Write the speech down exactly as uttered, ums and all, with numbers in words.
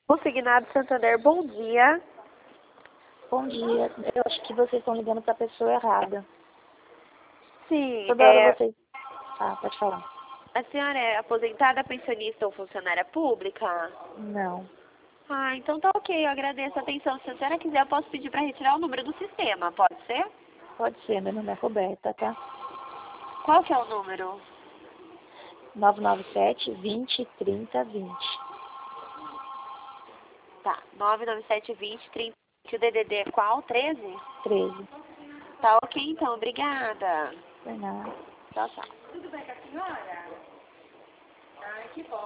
Consignado Santander, bom dia. Bom dia. Eu acho que vocês estão ligando para a pessoa errada. Sim, Toda é... hora vocês... Ah, pode falar. A senhora é aposentada, pensionista ou funcionária pública? Não. Ah, então tá ok, eu agradeço a atenção. Se a senhora quiser, eu posso pedir para retirar o número do sistema, pode ser? Pode ser, meu nome é Roberta, tá? Qual que é o número? nove nove sete, vinte, trinta, vinte. Tá, nove nove sete vinte, trinta. O D D D é qual? treze? treze. Tá ok, então, obrigada. Por nada. Tchau, tchau. Tudo bem com a senhora? Ai, que bom.